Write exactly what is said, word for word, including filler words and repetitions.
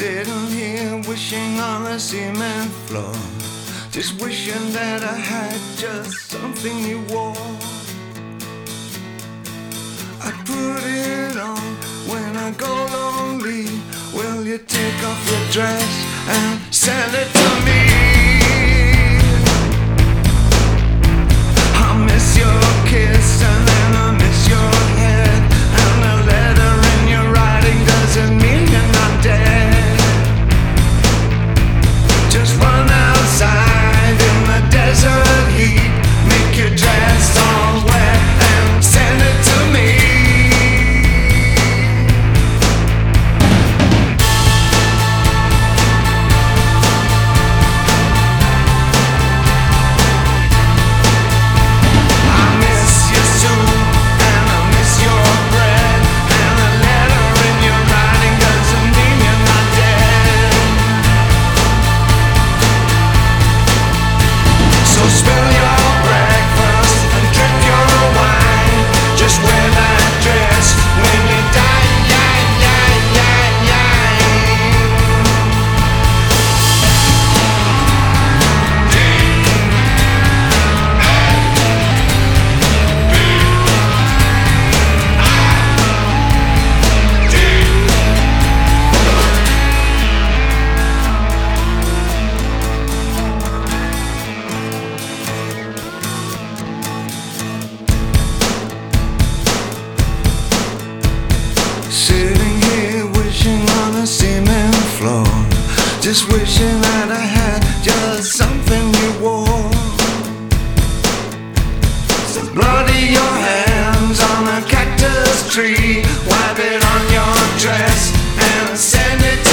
Sitting here wishing on the cement floor, just wishing that I had just something you wore. I put it on when I go lonely. Will you take off your dress and send it to me? I miss your kiss and then I miss your head, and the letter in your writing doesn't mean you're not dead. Just run outside in the desert heat, make your dress all wet and send it to me. I miss your soup and I miss your bread, and the letter in your writing doesn't mean you're not dead. So spill your breakfast and drink your wine. Just wear that dress when you die. Yeah, yeah, yeah, yeah. Sitting here wishing on a cement floor, just wishing that I had just something you wore. So bloody your hands on a cactus tree, wipe it on your dress and send it to